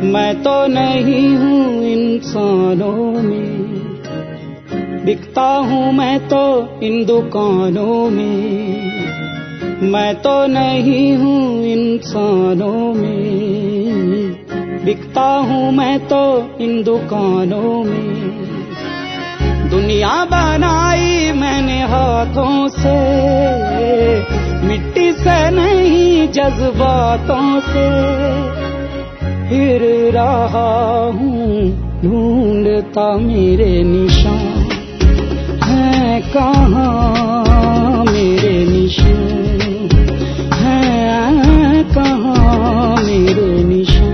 मैं तो नहीं हूँ इंसानों में, बिकता हूँ मैं तो इन दुकानों में। मैं तो नहीं हूँ इंसानों में, बिकता हूँ मैं तो इन दुकानों में। दुनिया बनाई मैंने हाथों से, मिट्टी से नहीं जज्बातों से। फिर रहा हूँ ढूंढता मेरे निशान, हैं कहाँ मेरे निशान, हैं कहाँ मेरे निशान।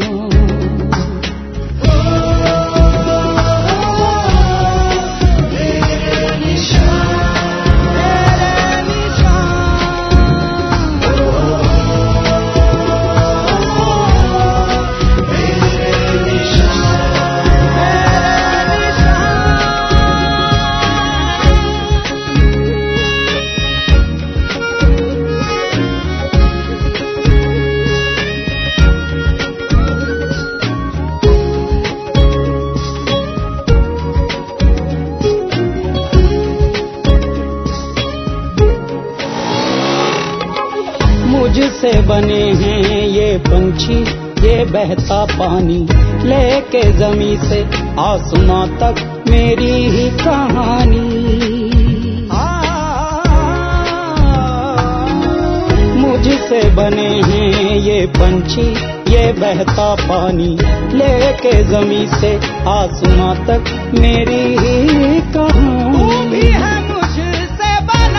मुझसे बने हैं ये पंछी, ये बहता पानी, लेके ज़मीं से आसमां तक मेरी ही कहानी। मुझसे बने हैं ये पंछी, ये बहता पानी, लेके ज़मीं से आसमां तक मेरी ही कहानी। तू भी है मुझसे बना,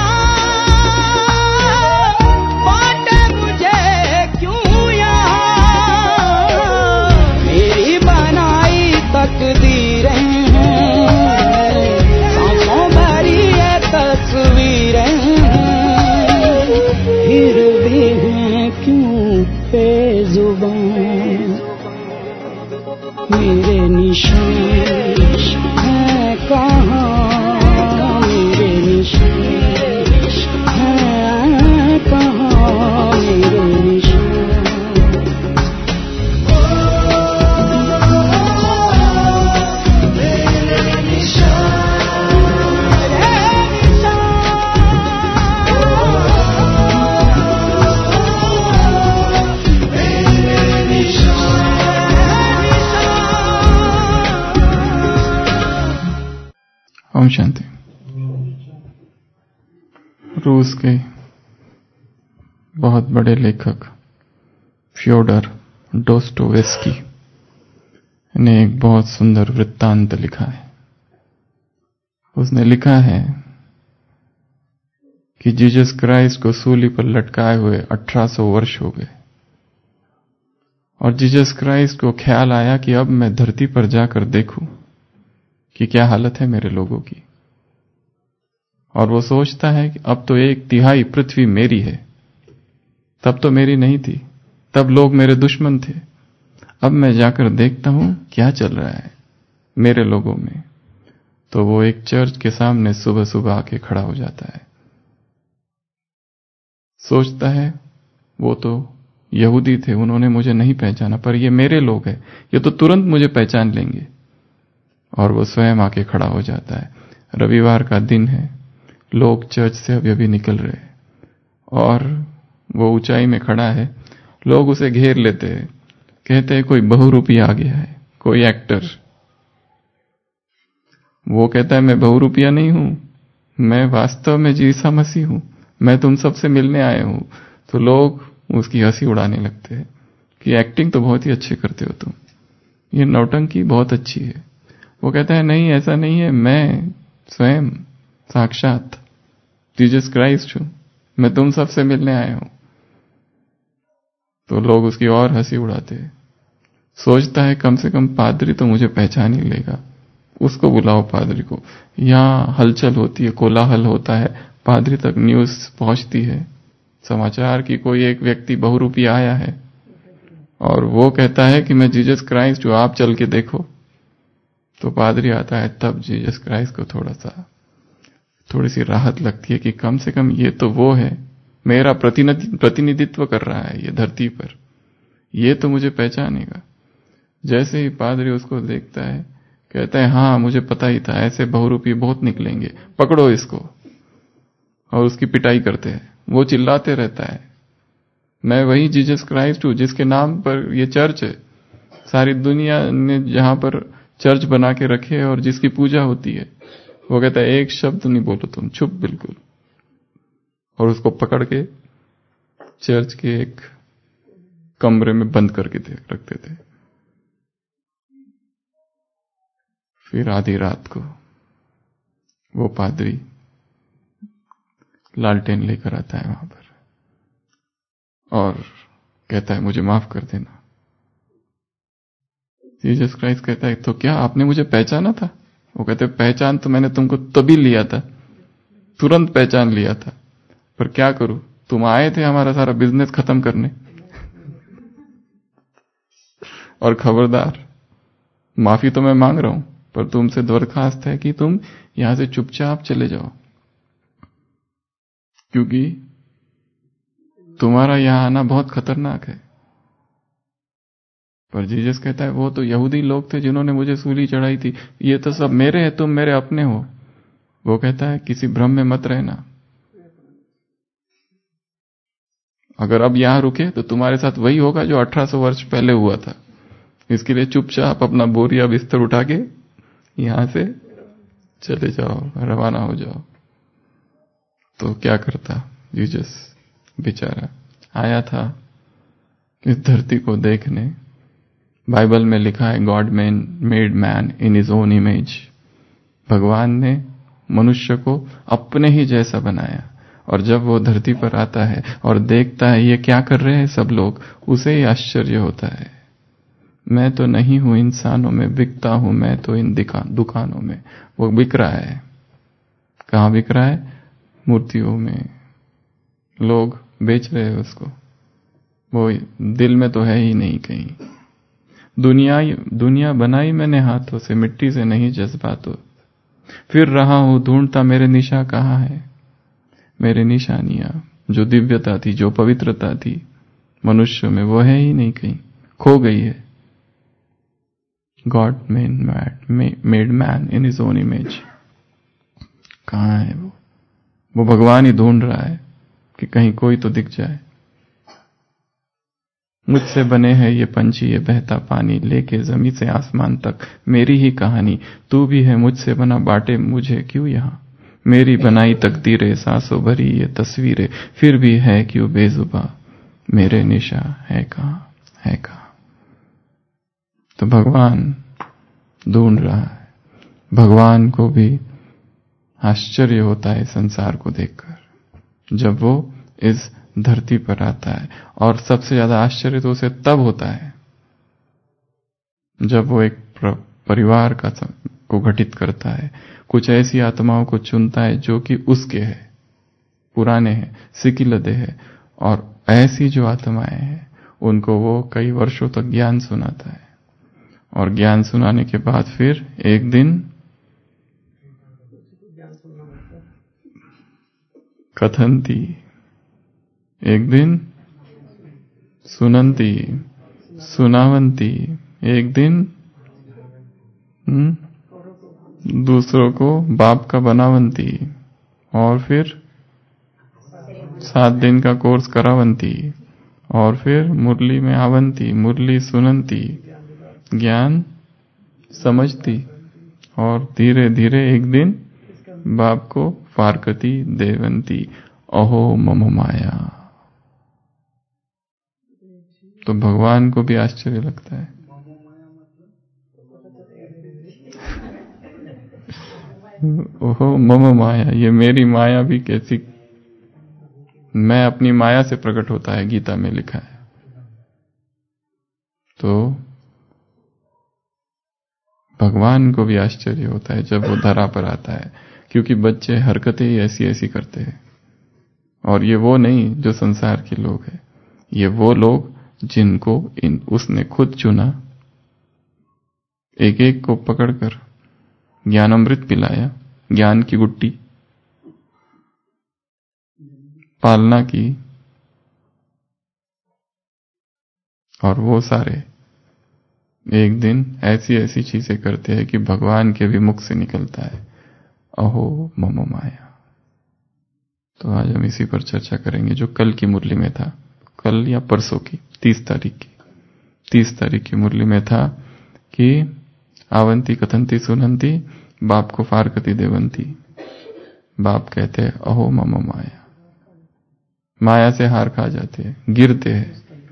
तकदीरें हैं, सांसों भरी ये तस्वीरें हैं, फिर भी हैं क्यों बेजुबान मेरे निशान, हैं कहाँ मेरे निशान, हैं कहाँ मेरे निशान। ओम शांति। रूस के बहुत बड़े लेखक फ्योडर डोस्टोवेस्की ने एक बहुत सुंदर वृत्तांत लिखा है। उसने लिखा है कि जीसस क्राइस्ट को सूली पर लटकाए हुए 1800 वर्ष हो गए और जीसस क्राइस्ट को ख्याल आया कि अब मैं धरती पर जाकर देखूं कि क्या हालत है मेरे लोगों की। और वो सोचता है कि अब तो 1/3 पृथ्वी मेरी है, तब तो मेरी नहीं थी, तब लोग मेरे दुश्मन थे। अब मैं जाकर देखता हूं क्या चल रहा है मेरे लोगों में। तो वो एक चर्च के सामने सुबह सुबह आके खड़ा हो जाता है। सोचता है वो तो यहूदी थे, उन्होंने मुझे नहीं पहचाना, पर ये मेरे लोग हैं, ये तो तुरंत मुझे पहचान लेंगे। और वो स्वयं आके खड़ा हो जाता है। रविवार का दिन है, लोग चर्च से अभी निकल रहे हैं और वो ऊंचाई में खड़ा है। लोग उसे घेर लेते हैं, कहते हैं कोई बहुरूपी आ गया है, कोई एक्टर। वो कहता है मैं बहुरूपिया नहीं हूं, मैं वास्तव में यीशु मसीह हूं, मैं तुम सबसे मिलने आया हूं। तो लोग उसकी हंसी उड़ाने लगते हैं कि एक्टिंग तो बहुत ही अच्छी करते हो तुम, ये नौटंकी बहुत अच्छी है। वो कहता है नहीं, ऐसा नहीं है, मैं स्वयं साक्षात जीसस क्राइस्ट हूं, मैं तुम सबसे मिलने आया हूं। तो लोग उसकी और हंसी उड़ाते हैं। सोचता है कम से कम पादरी तो मुझे पहचान ही लेगा, उसको बुलाओ पादरी को। यहां हलचल होती है, कोलाहल होता है, पादरी तक न्यूज पहुंचती है, समाचार की कोई एक व्यक्ति बहुरूपी आया है और वो कहता है कि मैं जीसस क्राइस्ट हूं, आप चल के देखो। तो पादरी आता है, तब जीसस क्राइस्ट को थोड़ी सी राहत लगती है कि कम से कम ये तो वो है, मेरा प्रतिनिधित्व कर रहा है ये धरती पर, ये तो मुझे पहचानेगा। जैसे ही पादरी उसको देखता है, कहता है हाँ मुझे पता ही था, ऐसे बहुरूपी बहुत निकलेंगे, पकड़ो इसको, और उसकी पिटाई करते हैं। वो चिल्लाते रहता है, मैं वही जीसस क्राइस्ट हूं जिसके नाम पर ये चर्च है, सारी दुनिया ने जहां पर चर्च बना के रखे है और जिसकी पूजा होती है। वो कहता है एक शब्द नहीं बोलो तुम, चुप बिल्कुल, और उसको पकड़ के चर्च के एक कमरे में बंद करके रखते थे। फिर आधी रात को वो पादरी लालटेन लेकर आता है वहां पर और कहता है मुझे माफ कर देना। जीसस क्राइस्ट कहता है तो क्या आपने मुझे पहचाना था? वो कहते पहचान तो मैंने तुमको तभी लिया था, तुरंत पहचान लिया था, पर क्या करूं, तुम आए थे हमारा सारा बिजनेस खत्म करने। और खबरदार, माफी तो मैं मांग रहा हूं, पर तुमसे दरखास्त है कि तुम यहां से चुपचाप चले जाओ, क्योंकि तुम्हारा यहां आना बहुत खतरनाक है। पर जीसस कहता है वो तो यहूदी लोग थे जिन्होंने मुझे सूली चढ़ाई थी, ये तो सब मेरे हैं, तुम मेरे अपने हो। वो कहता है किसी भ्रम में मत रहना, अगर अब यहां रुके तो तुम्हारे साथ वही होगा जो 1800 वर्ष पहले हुआ था। इसके लिए चुपचाप अपना बोरिया बिस्तर उठा के यहां से चले जाओ, रवाना हो जाओ। तो क्या करता जीसस बेचारा, आया था इस धरती को देखने। बाइबल में लिखा है God made man in his own image. भगवान ने मनुष्य को अपने ही जैसा बनाया, और जब वो धरती पर आता है और देखता है ये क्या कर रहे हैं सब लोग, उसे ही आश्चर्य होता है, मैं तो नहीं हूं इंसानों में बिकता हूं, मैं तो इन दुकानों में। वो बिक रहा है, कहां बिक रहा है? मूर्तियों में, लोग बेच रहे हैं उसको, वो दिल में तो है ही नहीं कहीं। दुनिया बनाई मैंने हाथों से, मिट्टी से नहीं जज्बातों। फिर रहा हूं ढूंढता मेरे निशा कहां है, मेरे निशानियां जो दिव्यता थी, जो पवित्रता थी मनुष्य में, वो है ही नहीं कहीं, खो गई है। God made man in his own image, कहां है वो भगवान ही ढूंढ रहा है कि कहीं कोई तो दिख जाए। मुझसे बने हैं ये पंछी, ये बहता पानी, लेके जमीन से आसमान तक मेरी ही कहानी। तू भी है मुझसे बना, बांटे मुझे क्यों यहां, मेरी बनाई तकदीरें, सांसों भरी ये तस्वीरें, फिर भी है क्यों बेजुबा, मेरे निशा है कहां, है कहां। तो भगवान ढूंढ रहा है। भगवान को भी आश्चर्य होता है संसार को देखकर जब वो इस धरती पर आता है, और सबसे ज्यादा आश्चर्य तो उसे तब होता है जब वो एक परिवार को गठित करता है, कुछ ऐसी आत्माओं को चुनता है जो कि उसके है, पुराने हैं, सिकिलदे हैं, और ऐसी जो आत्माएं हैं उनको वो कई वर्षों तक ज्ञान सुनाता है, और ज्ञान सुनाने के बाद फिर एक दिन कथंती, एक दिन सुनंती, सुनावंती, एक दिन दूसरों को बाप का बनावंती, और फिर 7 दिन का कोर्स करावंती, और फिर मुरली में आवंती, मुरली सुनंती, ज्ञान समझती, और धीरे धीरे एक दिन बाप को फारकती देवंती। अहो मम माया। तो भगवान को भी आश्चर्य लगता है। ओहो मम माया, ये मेरी माया भी कैसी, मैं अपनी माया से प्रकट होता है, गीता में लिखा है। तो भगवान को भी आश्चर्य होता है जब वो धरा पर आता है, क्योंकि बच्चे हरकतें ही ऐसी ऐसी करते हैं। और ये वो नहीं जो संसार के लोग हैं, ये वो लोग जिनको उसने खुद चुना, एक एक को पकड़कर ज्ञानामृत पिलाया, ज्ञान की गुट्टी, पालना की, और वो सारे एक दिन ऐसी ऐसी चीजें करते हैं कि भगवान के भी मुख से निकलता है, अहो मम माया। तो आज हम इसी पर चर्चा करेंगे जो कल की मुरली में था, कल या परसों की 30 तारीख की मुरली में था कि आवंती कथंती सुनंती बाप को फारकती देवंती। बाप कहते हैं अहो मम माया, माया से हार खा जाते हैं, गिरते हैं,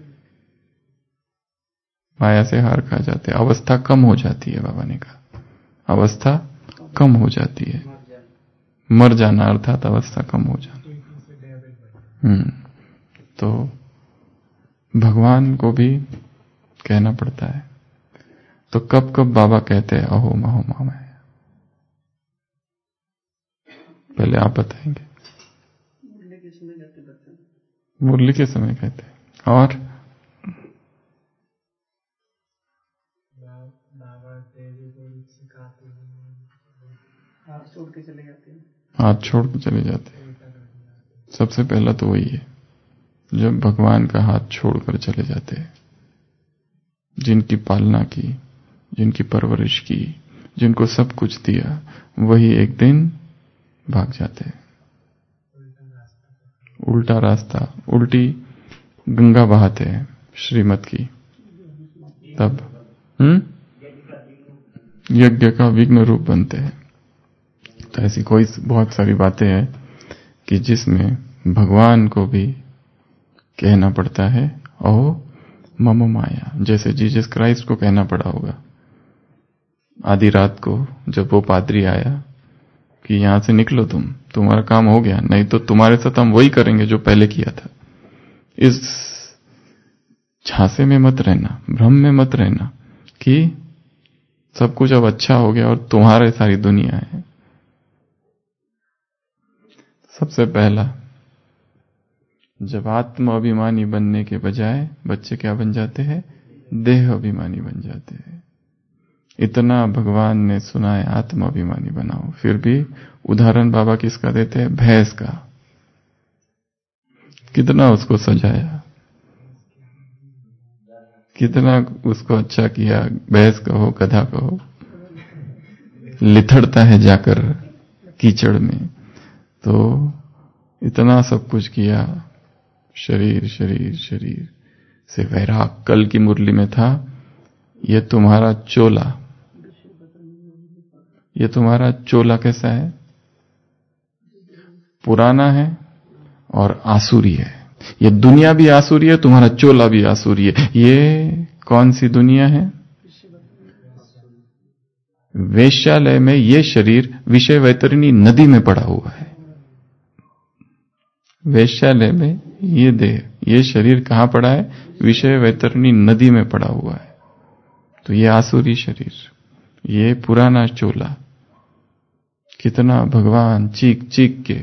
माया से हार खा जाते हैं, अवस्था कम हो जाती है। बाबा ने कहा अवस्था कम हो जाती है, मर जाना अर्थात अवस्था कम हो जाना। तो भगवान को भी कहना पड़ता है। तो कब कब बाबा कहते हैं अहो महो माया? पहले आप बताएंगे। मुरली के समय कहते हैं। और हाथ छोड़ के चले जाते हैं। सबसे पहला तो वही है, जब भगवान का हाथ छोड़कर चले जाते हैं, जिनकी पालना की, जिनकी परवरिश की, जिनको सब कुछ दिया, वही एक दिन भाग जाते हैं। उल्टा रास्ता, उल्टी गंगा बहाते हैं श्रीमत की। तब यज्ञ का विघ्न रूप बनते हैं। तो ऐसी कोई बहुत सारी बातें हैं कि जिसमें भगवान को भी कहना पड़ता है अहो मम माया। जैसे जीसस क्राइस्ट को कहना पड़ा होगा आधी रात को, जब वो पादरी आया कि यहां से निकलो, तुम्हारा काम हो गया, नहीं तो तुम्हारे साथ हम वही करेंगे जो पहले किया था। इस झांसे में मत रहना, भ्रम में मत रहना कि सब कुछ अब अच्छा हो गया और तुम्हारे सारी दुनिया है। सबसे पहला, जब आत्म अभिमानी बनने के बजाय बच्चे क्या बन जाते हैं? देह अभिमानी बन जाते हैं। इतना भगवान ने सुना है आत्म अभिमानी बनाओ, फिर भी उदाहरण बाबा किसका देते हैं? भैंस का। कितना उसको सजाया, कितना उसको अच्छा किया। भैंस कहो गधा कहो, लिथड़ता है जाकर कीचड़ में, तो इतना सब कुछ किया। शरीर शरीर शरीर से वैराग। कल की मुरली में था, ये तुम्हारा चोला, ये तुम्हारा चोला कैसा है? पुराना है और आसुरी है। ये दुनिया भी आसुरी है, तुम्हारा चोला भी आसुरी है। ये कौन सी दुनिया है? वेश्यालय में ये शरीर विषय वैतरणी नदी में पड़ा हुआ है। वेश्यालय में ये देह, ये शरीर कहां पड़ा है? विषय वैतरणी नदी में पड़ा हुआ है। तो ये आसुरी शरीर, ये पुराना चोला। कितना भगवान चीख चीख के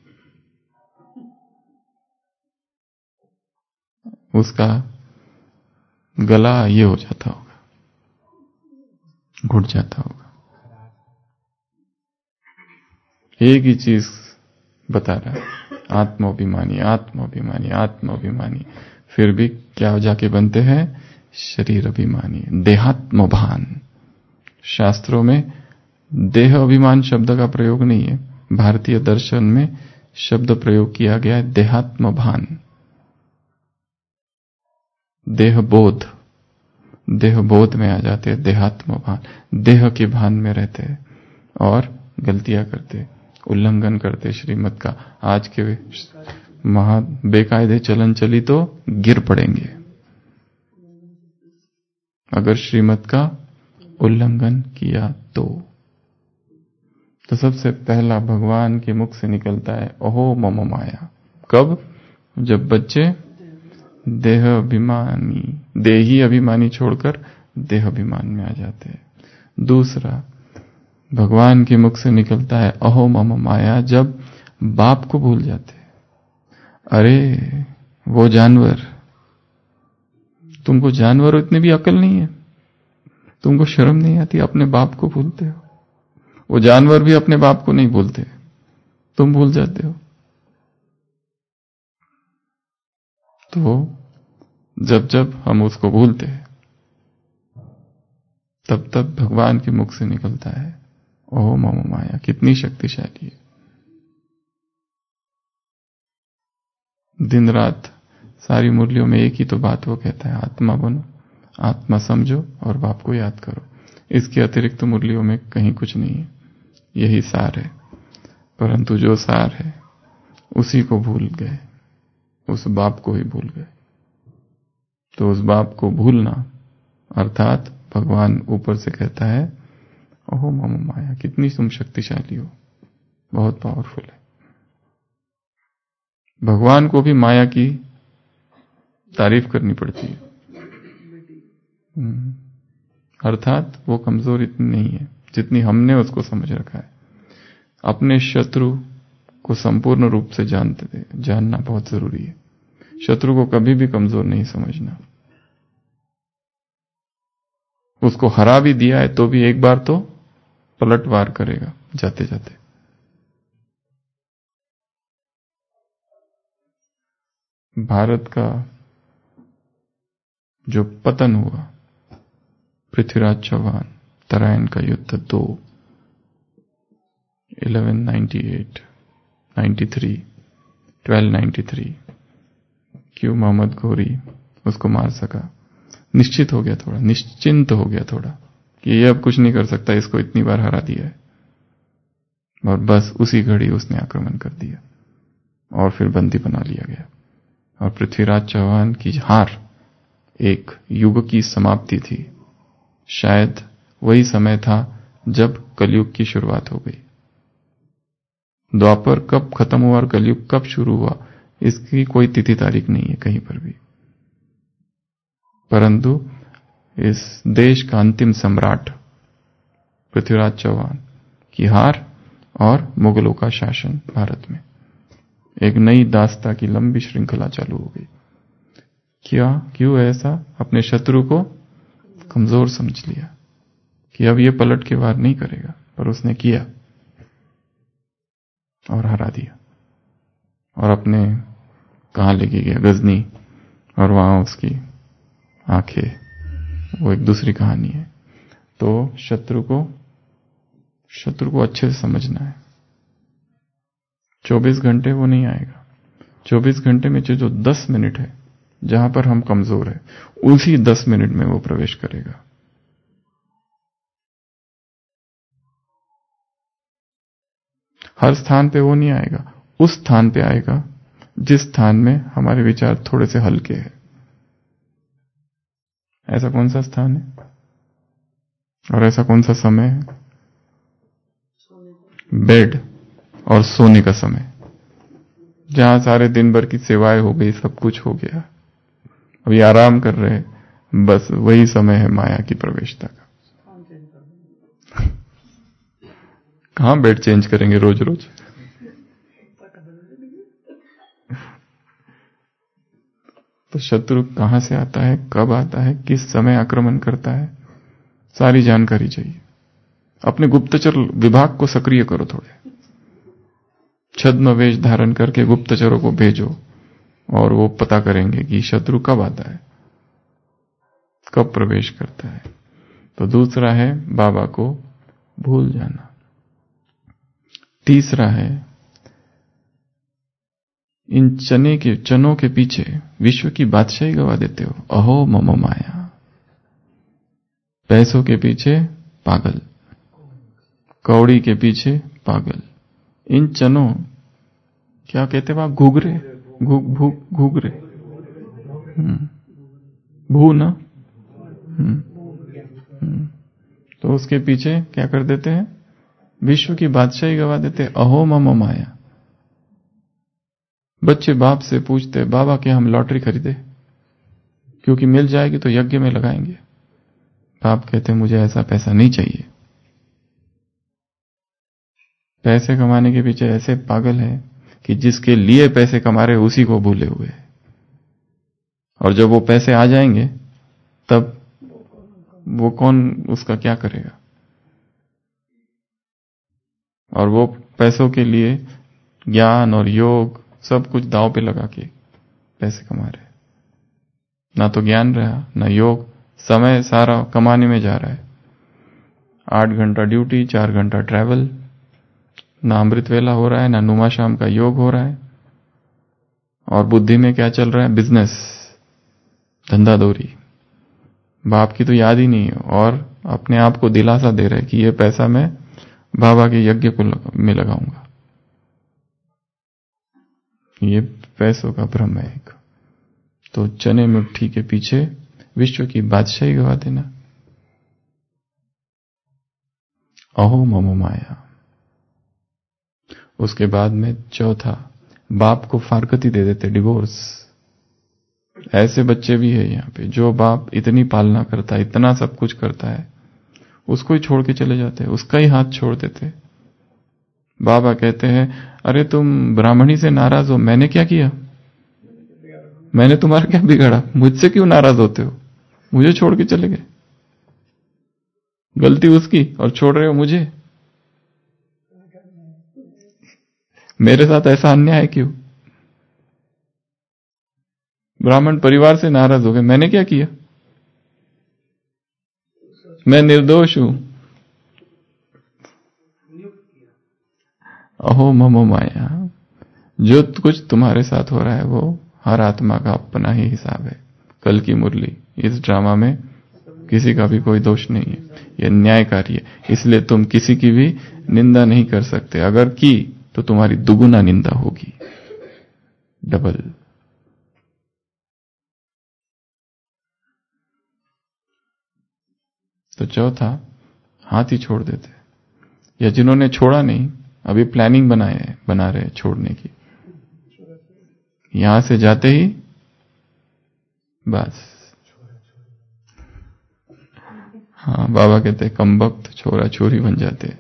उसका गला ये हो जाता होगा, घुट जाता होगा। एक ही चीज बता रहा है, आत्माभिमानी आत्माभिमानी आत्माभिमानी। फिर भी क्या जाके बनते हैं? शरीर अभिमानी, देहात्म भान। शास्त्रों में देह अभिमान शब्द का प्रयोग नहीं है, भारतीय दर्शन में शब्द प्रयोग किया गया है देहात्म भान। देहबोध, देहबोध में आ जाते हैं, देहात्म भान। देह के भान में रहते हैं और गलतियां करते, उल्लंघन करते श्रीमत का। आज के महा बेकायदे चलन चली तो गिर पड़ेंगे अगर श्रीमत का उल्लंघन किया तो सबसे पहला भगवान के मुख से निकलता है अहो मम माया। कब? जब बच्चे देह अभिमानी, देही अभिमानी छोड़कर देह अभिमान में आ जाते हैं। दूसरा, भगवान के मुख से निकलता है अहो मम माया जब बाप को भूल जाते हैं। अरे वो जानवर, तुमको जानवर इतनी भी अकल नहीं है, तुमको शर्म नहीं आती, अपने बाप को भूलते हो। वो जानवर भी अपने बाप को नहीं भूलते, तुम भूल जाते हो। तो जब जब हम उसको भूलते हैं तब तब भगवान के मुख से निकलता है, ओह मम माया। कितनी शक्तिशाली है। दिन रात सारी मुरलियों में एक ही तो बात वो कहता है, आत्मा बनो, आत्मा समझो और बाप को याद करो। इसके अतिरिक्त मुरलियों में कहीं कुछ नहीं है, यही सार है। परंतु जो सार है उसी को भूल गए, उस बाप को ही भूल गए। तो उस बाप को भूलना अर्थात भगवान ऊपर से कहता है, ओह मम माया, कितनी तुम शक्तिशाली हो, बहुत पावरफुल है। भगवान को भी माया की तारीफ करनी पड़ती है। अर्थात वो कमजोर इतनी नहीं है जितनी हमने उसको समझ रखा है। अपने शत्रु को संपूर्ण रूप से जानना बहुत जरूरी है। शत्रु को कभी भी कमजोर नहीं समझना। उसको हरा भी दिया है तो भी एक बार तो पलटवार करेगा जाते जाते। भारत का जो पतन हुआ, पृथ्वीराज चौहान, तराइन का युद्ध 2, 1198, 93, 1293, क्यों मोहम्मद घोरी उसको मार सका? निश्चित हो गया थोड़ा, निश्चिंत हो गया थोड़ा कि ये अब कुछ नहीं कर सकता, इसको इतनी बार हरा दिया है। और बस उसी घड़ी उसने आक्रमण कर दिया और फिर बंदी बना लिया गया। और पृथ्वीराज चौहान की हार एक युग की समाप्ति थी। शायद वही समय था जब कलयुग की शुरुआत हो गई। द्वापर कब खत्म हुआ और कलयुग कब शुरू हुआ, इसकी कोई तिथि तारीख नहीं है कहीं पर भी। परंतु इस देश का अंतिम सम्राट पृथ्वीराज चौहान की हार और मुगलों का शासन भारत में, एक नई दास्ता की लंबी श्रृंखला चालू हो गई। क्यों ऐसा? अपने शत्रु को कमजोर समझ लिया कि अब ये पलट के वार नहीं करेगा, पर उसने किया और हरा दिया। और अपने कहां लेके गया? गजनी, और वहां उसकी आंखें, वो एक दूसरी कहानी है। तो शत्रु को अच्छे से समझना है। 24 घंटे वो नहीं आएगा। 24 घंटे में जो 10 मिनट है जहां पर हम कमजोर है, उसी 10 मिनट में वो प्रवेश करेगा। हर स्थान पे वो नहीं आएगा, उस स्थान पे आएगा जिस स्थान में हमारे विचार थोड़े से हल्के हैं। ऐसा कौन सा स्थान है और ऐसा कौन सा समय है? बेड और सोने का समय, जहां सारे दिन भर की सेवाएं हो गई, सब कुछ हो गया, अभी आराम कर रहे हैं, बस वही समय है माया की प्रवेशता का। कहां बेड चेंज करेंगे रोज रोज? तो शत्रु कहां से आता है, कब आता है, किस समय आक्रमण करता है, सारी जानकारी चाहिए। अपने गुप्तचर विभाग को सक्रिय करो, थोड़े छद्म वेश धारण करके गुप्तचरों को भेजो और वो पता करेंगे कि शत्रु कब आता है, कब प्रवेश करता है। तो दूसरा है बाबा को भूल जाना। तीसरा है इन चनों के पीछे विश्व की बादशाही गवा देते हो, अहो मम माया। पैसों के पीछे पागल, कौड़ी के पीछे पागल। इन चनों, क्या कहते हैं, घुघरे, घुघरे, भू ना, तो उसके पीछे क्या कर देते हैं? विश्व की बादशाही गवा देते, अहो मम माया। बच्चे बाप से पूछते, बाबा क्या हम लॉटरी खरीदे, क्योंकि मिल जाएगी तो यज्ञ में लगाएंगे। बाप कहते मुझे ऐसा पैसा नहीं चाहिए। पैसे कमाने के पीछे ऐसे पागल है कि जिसके लिए पैसे कमा रहे उसी को भूले हुए हैं। और जब वो पैसे आ जाएंगे तब वो कौन उसका क्या करेगा? और वो पैसों के लिए ज्ञान और योग सब कुछ दांव पे लगा के पैसे कमा रहे। ना तो ज्ञान रहा, ना योग, समय सारा कमाने में जा रहा है। 8 घंटा ड्यूटी, 4 घंटा ट्रैवल, ना अमृत वेला हो रहा है, ना नुमा शाम का योग हो रहा है। और बुद्धि में क्या चल रहा है? बिजनेस, धंधा दौरी। बाप की तो याद ही नहीं है, और अपने आप को दिलासा दे रहे हैं कि ये पैसा मैं बाबा के यज्ञ में लगाऊंगा। ये पैसों का भ्रम है एक। तो चने मुट्ठी के पीछे विश्व की बादशाही गवा देना। अहो ममो माया। उसके बाद में चौथा, बाप को फारकती दे देते, डिवोर्स। ऐसे बच्चे भी है यहाँ पे जो बाप इतनी पालना करता है, इतना सब कुछ करता है, उसको ही छोड़ के चले जाते हैं, उसका ही हाथ छोड़ देते। बाबा कहते हैं, अरे तुम ब्राह्मणी से नाराज हो, मैंने क्या किया? मैंने तुम्हारा क्या बिगाड़ा? मुझसे क्यों नाराज होते हो? मुझे छोड़ के चले गए। गलती उसकी और छोड़ रहे हो मुझे। मेरे साथ ऐसा अन्याय क्यों? ब्राह्मण परिवार से नाराज हो गए, मैंने क्या किया? मैं निर्दोष हूं। अहो ममो माया। जो कुछ तुम्हारे साथ हो रहा है वो हर आत्मा का अपना ही हिसाब है। कल की मुरली, इस ड्रामा में किसी का भी कोई दोष नहीं है, यह न्यायकारी है। इसलिए तुम किसी की भी निंदा नहीं कर सकते। अगर की तो तुम्हारी दुगुना निंदा होगी, डबल। तो चौथा, हाथ ही छोड़ देते, या जिन्होंने छोड़ा नहीं अभी प्लानिंग बना रहे छोड़ने की, यहां से जाते ही बस। हाँ, बाबा कहते कमबख्त छोरा छोरी बन जाते।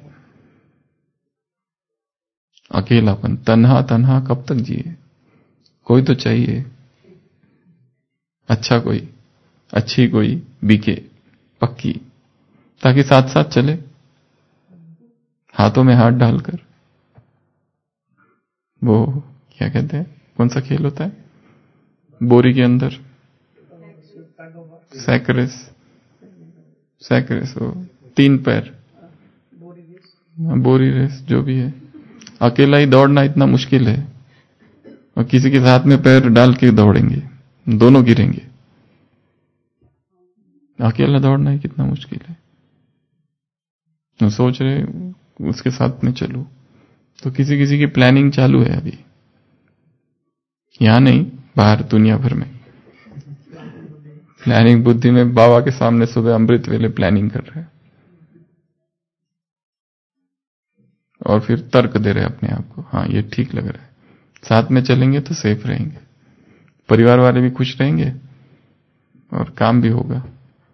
अकेलापन, तन्हा तन्हा कब तक जिए? कोई तो चाहिए, अच्छा कोई, अच्छी कोई बीके पक्की, ताकि साथ साथ चले, हाथों में हाथ डालकर। वो क्या कहते हैं, कौन सा खेल होता है बोरी के अंदर? सैकरेस, वो 3 पैर, बोरी रेस, जो भी है। अकेला ही दौड़ना इतना मुश्किल है, और किसी के साथ में पैर डाल के दौड़ेंगे, दोनों गिरेंगे। अकेला दौड़ना ही कितना मुश्किल है। तो सोच रहे उसके साथ में चलो, तो किसी किसी की प्लानिंग चालू है अभी, यहां नहीं, बाहर दुनिया भर में प्लानिंग। बुद्धि में बाबा के सामने सुबह अमृत वेले प्लानिंग कर रहे हैं, और फिर तर्क दे रहे अपने आप को, हाँ ये ठीक लग रहा है, साथ में चलेंगे तो सेफ रहेंगे, परिवार वाले भी खुश रहेंगे और काम भी होगा।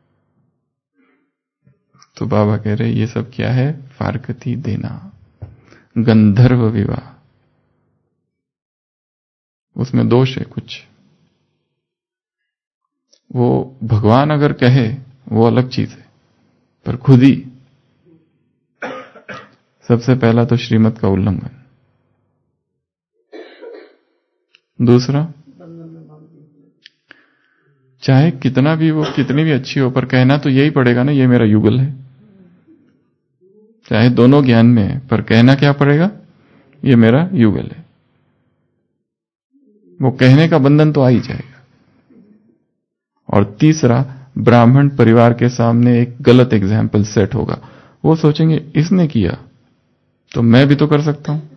तो बाबा कह रहे ये सब क्या है? फारकती देना, गंधर्व विवाह। उसमें दोष है कुछ, वो भगवान अगर कहे वो अलग चीज है, पर खुद ही सबसे पहला तो श्रीमत का उल्लंघन, दूसरा चाहे कितना भी वो कितनी भी अच्छी हो, पर कहना तो यही पड़ेगा ना, ये मेरा युगल है। चाहे दोनों ज्ञान में है, पर कहना क्या पड़ेगा? ये मेरा युगल है। वो कहने का बंधन तो आ ही जाएगा। और तीसरा, ब्राह्मण परिवार के सामने एक गलत एग्जाम्पल सेट होगा, वो सोचेंगे इसने किया तो मैं भी तो कर सकता हूं।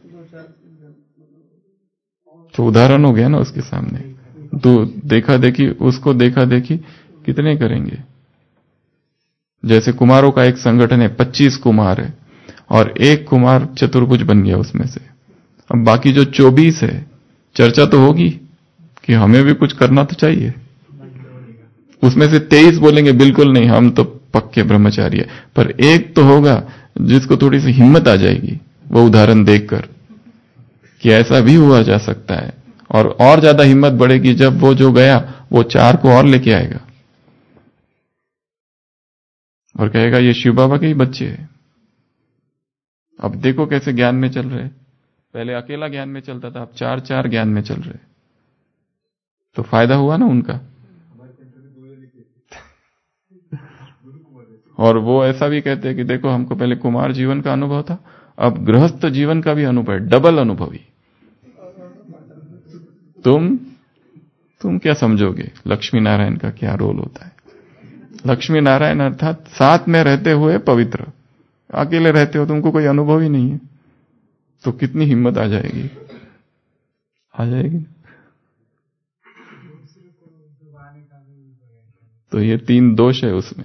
तो उदाहरण हो गया ना उसके सामने, तो देखा देखी, उसको देखा देखी कितने करेंगे। जैसे कुमारों का एक संगठन है, 25 कुमार है, और एक कुमार चतुर्भुज बन गया उसमें से। अब बाकी जो 24 है, चर्चा तो होगी कि हमें भी कुछ करना तो चाहिए। उसमें से 23 बोलेंगे बिल्कुल नहीं, हम तो पक्के ब्रह्मचारी है, पर एक तो होगा जिसको थोड़ी सी हिम्मत आ जाएगी वो उदाहरण देखकर कि ऐसा भी हुआ जा सकता है। और ज्यादा हिम्मत बढ़ेगी जब वो जो गया वो 4 को और लेके आएगा और कहेगा ये शिव बाबा के ही बच्चे हैं। अब देखो कैसे ज्ञान में चल रहे, पहले अकेला ज्ञान में चलता था, अब 4 ज्ञान में चल रहे। तो फायदा हुआ ना उनका। और वो ऐसा भी कहते हैं कि देखो हमको पहले कुमार जीवन का अनुभव था, अब गृहस्थ जीवन का भी अनुभव है, डबल अनुभवी। तुम क्या समझोगे लक्ष्मी नारायण का क्या रोल होता है? लक्ष्मी नारायण अर्थात साथ में रहते हुए पवित्र। अकेले रहते हो, तुमको कोई अनुभव ही नहीं है, तो कितनी हिम्मत आ जाएगी? आ जाएगी। तो ये 3 दोष है उसमें।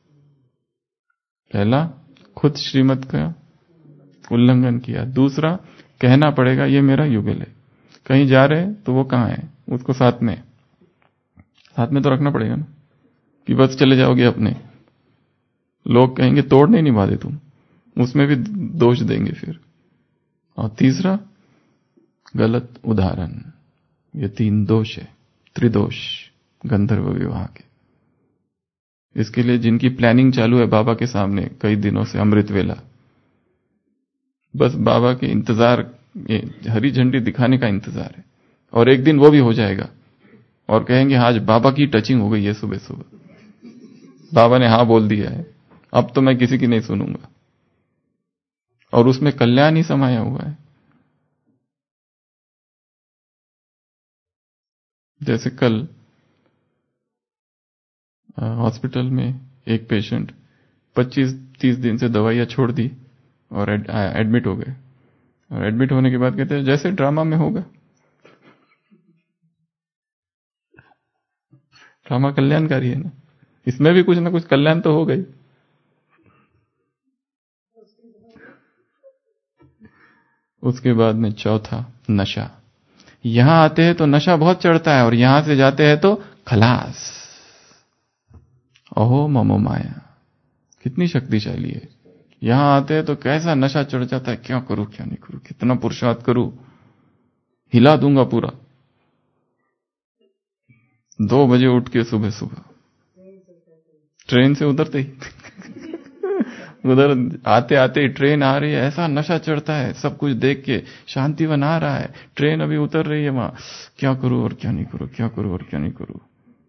पहला, खुद श्रीमत का उल्लंघन किया। दूसरा, कहना पड़ेगा ये मेरा युगल है। कहीं जा रहे तो वो कहाँ है, उसको साथ में तो रखना पड़ेगा ना, कि बस चले जाओगे अपने। लोग कहेंगे तोड़ नहीं निभा दे तुम, उसमें भी दोष देंगे फिर। और तीसरा, गलत उदाहरण। ये 3 दोष है, त्रिदोष गंधर्व विवाह के। इसके लिए जिनकी प्लानिंग चालू है बाबा के सामने कई दिनों से, अमृत वेला, बस बाबा के इंतजार, हरी झंडी दिखाने का इंतजार है। और एक दिन वो भी हो जाएगा और कहेंगे आज बाबा की टचिंग हो गई है, सुबह सुबह बाबा ने हाँ बोल दिया है, अब तो मैं किसी की नहीं सुनूंगा। और उसमें कल्याण ही समाया हुआ है। जैसे कल हॉस्पिटल में एक पेशेंट 25-30 दिन से दवाइयां छोड़ दी और एडमिट हो गए। और एडमिट होने के बाद कहते हैं जैसे ड्रामा में होगा। ड्रामा कल्याणकारी है ना, इसमें भी कुछ ना कुछ कल्याण तो हो गई। उसके बाद में चौथा, नशा। यहां आते हैं तो नशा बहुत चढ़ता है और यहां से जाते हैं तो खलास। अहो ममो माया कितनी शक्तिशाली है। यहां आते हैं तो कैसा नशा चढ़ जाता है, क्या करूं क्या नहीं करूं, कितना पुरुषार्थ करूं, हिला दूंगा पूरा। 2 बजे उठ के सुबह सुबह ट्रेन से उतरते ही उधर आते आते ही ट्रेन आ रही है, ऐसा नशा चढ़ता है, सब कुछ देख के शांतिवन आ रहा है, ट्रेन अभी उतर रही है, वहां क्या करूं और क्या नहीं करूं, क्या करूं और क्या नहीं करूं,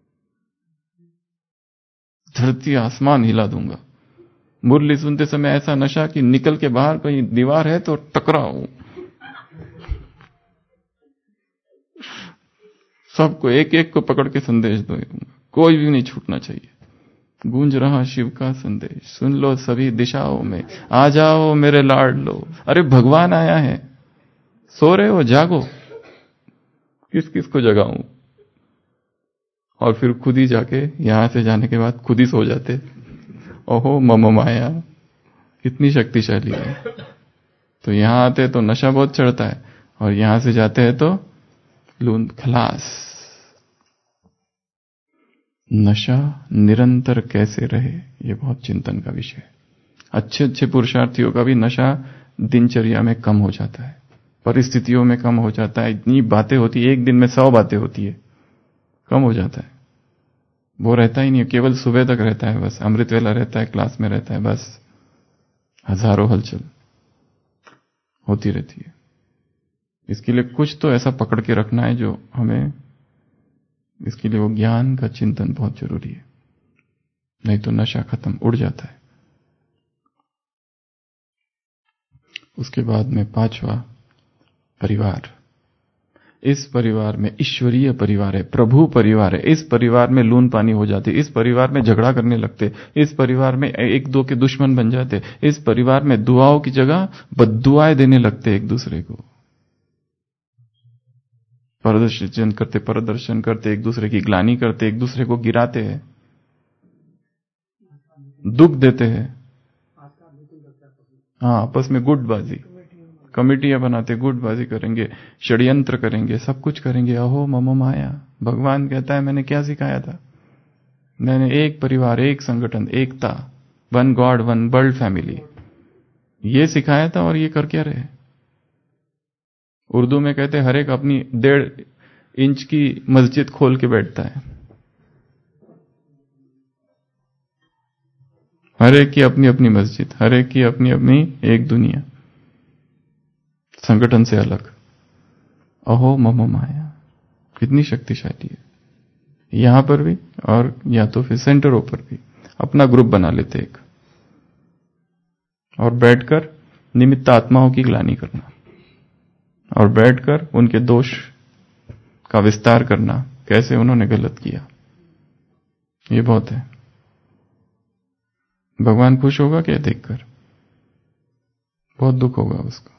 धरती आसमान हिला दूंगा। मुरली सुनते समय ऐसा नशा कि निकल के बाहर कहीं दीवार है तो टकराऊं। सबको एक एक को पकड़ के संदेश दूंगा, कोई भी नहीं छूटना चाहिए। गूंज रहा शिव का संदेश, सुन लो सभी दिशाओं में, आ जाओ मेरे लाड लो। अरे भगवान आया है, सो रहे हो जागो, किस किस को जगाऊं। और फिर खुद ही जाके, यहां से जाने के बाद खुद ही सो जाते। ओहो मम माया कितनी शक्तिशाली है। तो यहां आते तो नशा बहुत चढ़ता है और यहां से जाते हैं तो लून खलास। नशा निरंतर कैसे रहे, ये बहुत चिंतन का विषय है। अच्छे अच्छे पुरुषार्थियों का भी नशा दिनचर्या में कम हो जाता है, परिस्थितियों में कम हो जाता है। इतनी बातें होती है, एक दिन में 100 बातें होती है, कम हो जाता है। वो रहता ही नहीं, केवल सुबह तक रहता है, बस अमृत वेला रहता है, क्लास में रहता है, बस हजारों हलचल होती रहती है। इसके लिए कुछ तो ऐसा पकड़ के रखना है जो हमें, इसके लिए वो ज्ञान का चिंतन बहुत जरूरी है, नहीं तो नशा खत्म, उड़ जाता है। उसके बाद में 5वां, परिवार। इस परिवार में ईश्वरीय परिवार है, प्रभु परिवार है। इस परिवार में लून पानी हो जाते, इस परिवार में झगड़ा करने लगते, इस परिवार में एक दो के दुश्मन बन जाते, इस परिवार में दुआओं की जगह बद्दुआएं देने लगते एक दूसरे को। प्रदर्शन करते, एक दूसरे की ग्लानि करते, एक दूसरे को गिराते हैं, दुख देते हैं। हाँ, आपस में गुटबाजी, कमेटियां बनाते, गुटबाजी करेंगे, षड्यंत्र करेंगे, सब कुछ करेंगे। अहो ममो माया। भगवान कहता है मैंने क्या सिखाया था? मैंने एक परिवार, एक संगठन, एकता, 1 गॉड 1 वर्ल्ड फैमिली, ये सिखाया था। और ये कर क्या रहे? उर्दू में कहते हर एक अपनी 1.5 इंच की मस्जिद खोल के बैठता है। हर एक की अपनी अपनी मस्जिद, हर एक की अपनी अपनी एक दुनिया, संगठन से अलग। अहो ममो माया कितनी शक्तिशाली है। यहां पर भी और या तो फिर सेंटरों पर भी अपना ग्रुप बना लेते एक, और बैठकर निमित्त आत्माओं की ग्लानि करना और बैठकर उनके दोष का विस्तार करना, कैसे उन्होंने गलत किया। ये बहुत है। भगवान खुश होगा क्या देखकर? बहुत दुख होगा उसको।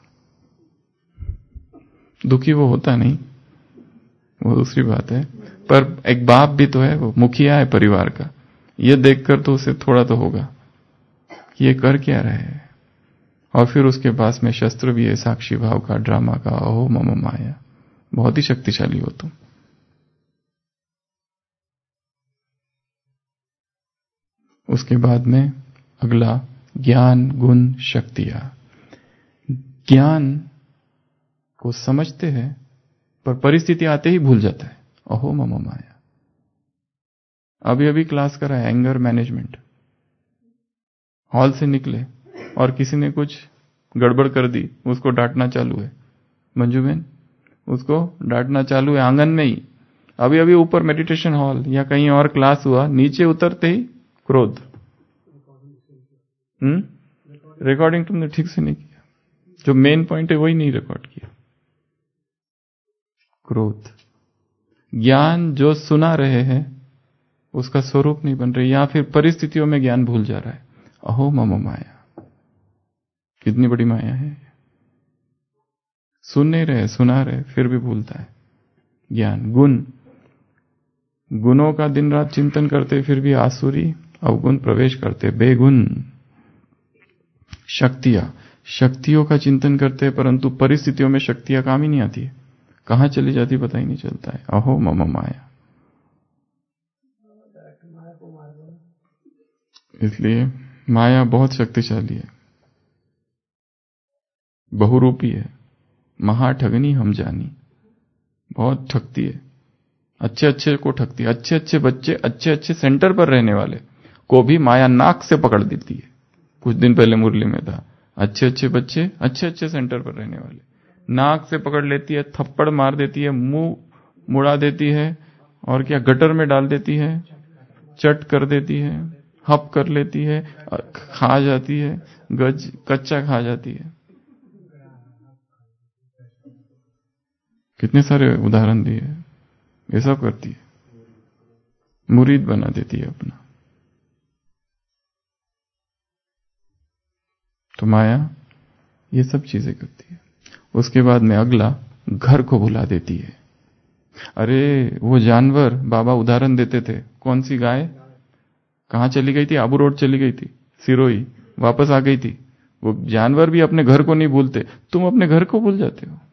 दुखी वो होता नहीं, वो दूसरी बात है, पर एक बाप भी तो है, वो मुखिया है परिवार का। ये देखकर तो उसे थोड़ा तो होगा कि ये कर क्या रहे हैं। और फिर उसके पास में शस्त्र भी है, साक्षी भाव का, ड्रामा का, अहो मम माया। बहुत ही शक्तिशाली हो तुम। उसके बाद में अगला ज्ञान गुण शक्तियां। ज्ञान को समझते हैं पर परिस्थिति आते ही भूल जाता है। अहो मम माया। अभी अभी क्लास करा है एंगर मैनेजमेंट। हॉल से निकले और किसी ने कुछ गड़बड़ कर दी, उसको डांटना चालू है। मंजू बहन, उसको डांटना चालू है आंगन में ही। अभी अभी ऊपर मेडिटेशन हॉल या कहीं और क्लास हुआ, नीचे उतरते ही क्रोध। रिकॉर्डिंग तुमने ठीक से नहीं किया, जो मेन पॉइंट है वही नहीं रिकॉर्ड किया। क्रोध। ज्ञान जो सुना रहे हैं उसका स्वरूप नहीं बन रही, या फिर परिस्थितियों में ज्ञान भूल जा रहा है। अहो मम माया। कितनी बड़ी माया है। सुन नहीं रहे, सुना रहे, फिर भी भूलता है। ज्ञान गुण। गुणों का दिन रात चिंतन करते फिर भी आसुरी अवगुण प्रवेश करते, बेगुण। शक्तियां। शक्तियों का चिंतन करते परंतु परिस्थितियों में शक्तियां काम ही नहीं आती है, कहां चली जाती पता ही नहीं चलता है। अहो मम माया। इसलिए माया बहुत शक्तिशाली है, बहुरूपी है। महाठगनी हम जानी। बहुत ठगती है, अच्छे अच्छे को ठगती है। अच्छे अच्छे बच्चे, अच्छे अच्छे सेंटर पर रहने वाले को भी माया नाक से पकड़ देती है। कुछ दिन पहले मुरली में था, अच्छे अच्छे बच्चे, अच्छे अच्छे सेंटर पर रहने वाले, नाक से पकड़ लेती है, थप्पड़ मार देती है, मुंह मुड़ा देती है, और क्या गटर में डाल देती है, चट कर देती है, हप कर लेती है, खा जाती है, गज कच्चा खा जाती है। कितने सारे उदाहरण दिए। ये सब करती है, मुरीद बना देती है अपना। तो माया ये सब चीजें करती है। उसके बाद में अगला घर को भुला देती है। अरे वो जानवर बाबा उदाहरण देते थे, कौन सी गाय कहां चली गई थी? आबू रोड चली गई थी, सिरोही वापस आ गई थी। वो जानवर भी अपने घर को नहीं भूलते, तुम अपने घर को भूल जाते हो।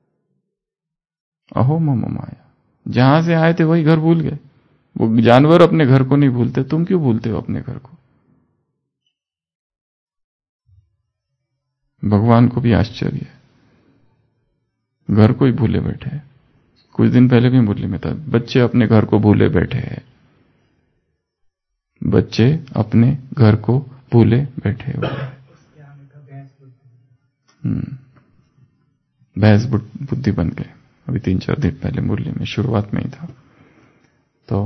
अहो मम माया। जहां से आए थे वही घर भूल गए। वो जानवर अपने घर को नहीं भूलते, तुम क्यों भूलते हो अपने घर को? भगवान को भी आश्चर्य है, घर को ही भूले बैठे हैं। कुछ दिन पहले भी मुरली में था, बच्चे अपने घर को भूले बैठे हैं। बच्चे अपने घर को भूले बैठे हुए हैं। भैंस बुद्धि बन गए। अभी 3-4 दिन पहले मुरली में शुरुआत में ही था। तो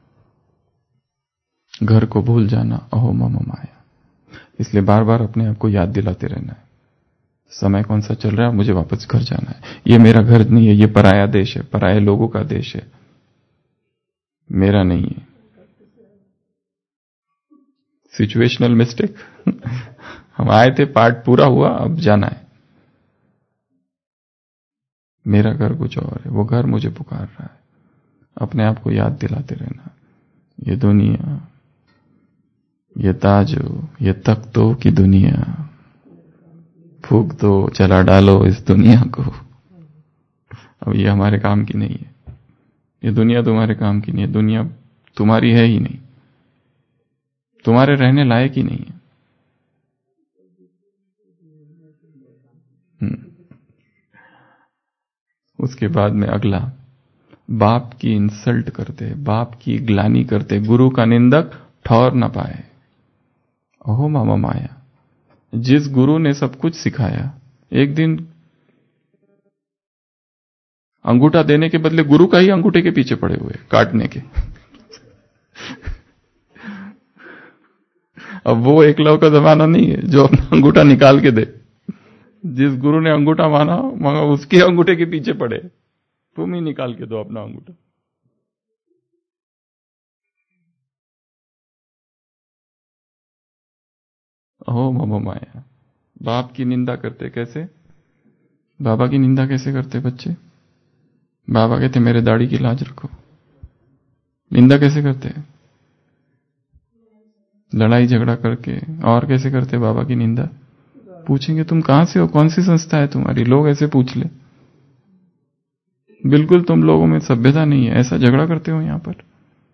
घर को भूल जाना, अहो मम माया। इसलिए बार बार अपने आप को याद दिलाते रहना है, समय कौन सा चल रहा है, मुझे वापस घर जाना है। ये मेरा घर नहीं है, ये पराया देश है, पराये लोगों का देश है, मेरा नहीं है। Situational mistake. हम आए थे, पार्ट पूरा हुआ, अब जाना है। मेरा घर कुछ और है, वो घर मुझे पुकार रहा है। अपने आप को याद दिलाते रहना, ये दुनिया, ये ताजो, ये तख्तों की दुनिया, फूंक दो, चला डालो इस दुनिया को। अब ये हमारे काम की नहीं है, ये दुनिया तुम्हारे काम की नहीं है, दुनिया तुम्हारी है ही नहीं, तुम्हारे रहने लायक ही नहीं है। उसके बाद में अगला, बाप की इंसल्ट करते, बाप की ग्लानि करते, गुरु का निंदक ठौर न पाए। अहो मामा माया। जिस गुरु ने सब कुछ सिखाया, एक दिन अंगूठा देने के बदले गुरु का ही अंगूठे के पीछे पड़े हुए काटने के। अब वो एकलव का जमाना नहीं है जो अपना अंगूठा निकाल के दे। जिस गुरु ने अंगूठा माना मगर उसके अंगूठे के पीछे पड़े, तुम ही निकाल के दो अपना अंगूठा। अहो मम माया। बाप की निंदा करते कैसे? बाबा की निंदा कैसे करते बच्चे? बाबा कहते मेरे दाढ़ी की लाज रखो। निंदा कैसे करते? लड़ाई झगड़ा करके। और कैसे करते बाबा की निंदा? पूछेंगे तुम कहां से हो, कौन सी संस्था है तुम्हारी, लोग ऐसे पूछ ले। बिल्कुल तुम लोगों में सभ्यता नहीं है, ऐसा झगड़ा करते हो यहां पर।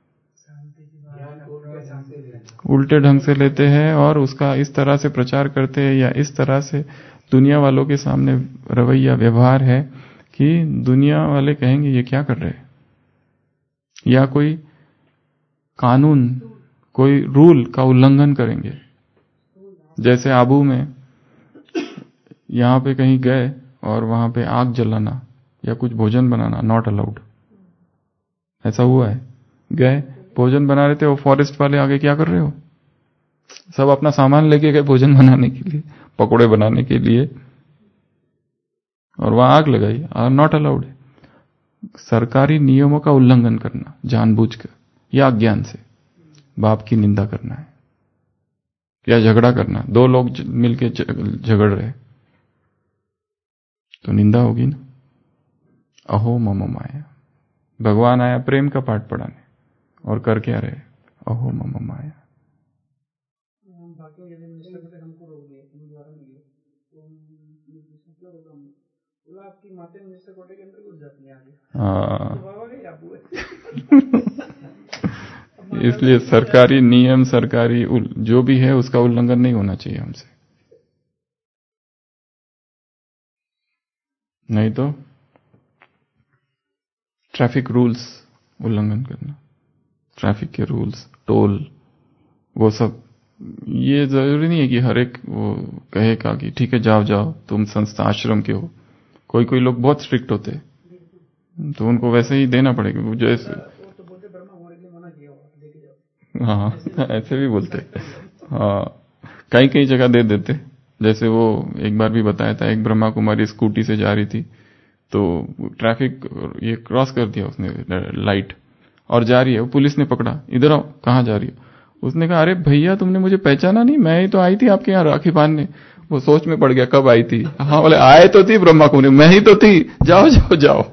उल्टे ढंग से लेते हैं और उसका इस तरह से प्रचार करते हैं या इस तरह से दुनिया वालों के सामने रवैया व्यवहार है कि दुनिया वाले कहेंगे ये क्या कर रहे हैं। या कोई कानून, कोई रूल का उल्लंघन करेंगे। जैसे आबू में यहां पे कहीं गए और वहां पे आग जलाना या कुछ भोजन बनाना नॉट अलाउड। ऐसा हुआ है। गए भोजन बना रहे थे, वो फॉरेस्ट वाले आगे क्या कर रहे हो, सब अपना सामान लेके गए भोजन बनाने के लिए, पकोड़े बनाने के लिए, और वहां आग लगाई। नॉट अलाउड है। सरकारी नियमों का उल्लंघन करना जानबूझकर या अज्ञान से, बाप की निंदा करना है या झगड़ा करना। दो लोग मिलके झगड़ रहे तो निंदा होगी ना। अहो मम माया। भगवान आया प्रेम का पाठ पढ़ाने और कर क्या रहे? अहो मम माया। इसलिए सरकारी नियम, सरकारी जो भी है उसका उल्लंघन नहीं होना चाहिए हमसे। नहीं तो ट्रैफिक रूल्स उल्लंघन करना, ट्रैफिक के रूल्स, टोल, वो सब। ये जरूरी नहीं है कि हर एक वो कहेगा कि ठीक है जाओ जाओ तुम संस्था आश्रम के हो। कोई कोई लोग बहुत स्ट्रिक्ट होते तो उनको वैसे ही देना पड़ेगा। जैसे हाँ ऐसे भी बोलते। हाँ कई कई जगह दे देते। जैसे वो एक बार भी बताया था, एक ब्रह्मा कुमारी स्कूटी से जा रही थी तो ट्रैफिक ये क्रॉस कर दिया उसने लाइट और जा रही है। वो पुलिस ने पकड़ा, इधर आओ, कहाँ जा रही हो? उसने कहा अरे भैया तुमने मुझे पहचाना नहीं, मैं ही तो आई थी आपके यहाँ राखी बांधने। वो सोच में पड़ गया कब आई थी। हाँ बोले आए तो थी ब्रह्मा कुमारी, मैं ही तो थी, जाओ जाओ जाओ।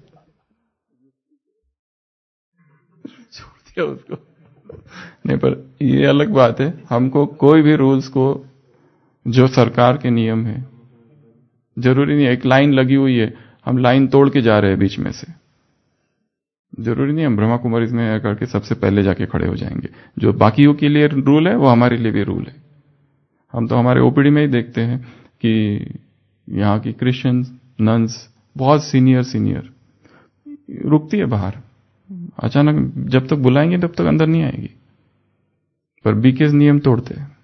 छोड़ दिया उसको। नहीं पर ये अलग बात है, हमको कोई भी रूल्स को जो सरकार के नियम है, जरूरी नहीं एक लाइन लगी हुई है हम लाइन तोड़ के जा रहे हैं बीच में से, जरूरी नहीं हम ब्रह्मा कुमारी में करके सबसे पहले जाके खड़े हो जाएंगे। जो बाकियों के लिए रूल है वो हमारे लिए भी रूल है। हम तो हमारे ओपीडी में ही देखते हैं कि यहाँ की क्रिश्चियंस नन्स बहुत सीनियर रुकती है बाहर, अचानक जब तक बुलाएंगे तब तक अंदर नहीं आएगी, पर बीकेस नियम तोड़ते हैं।